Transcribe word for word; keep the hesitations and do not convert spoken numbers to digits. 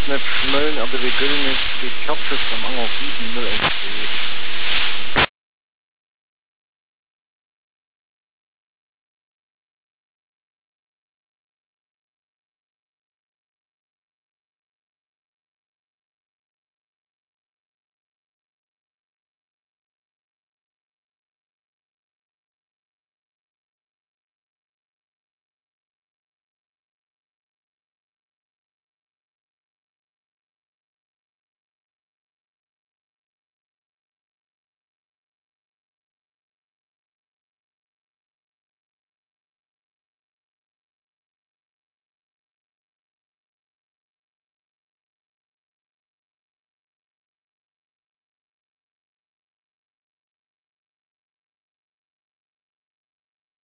nicht schmöllen, aber wir grillen jetzt die Kopfes am Angelfieden Müll entsteht.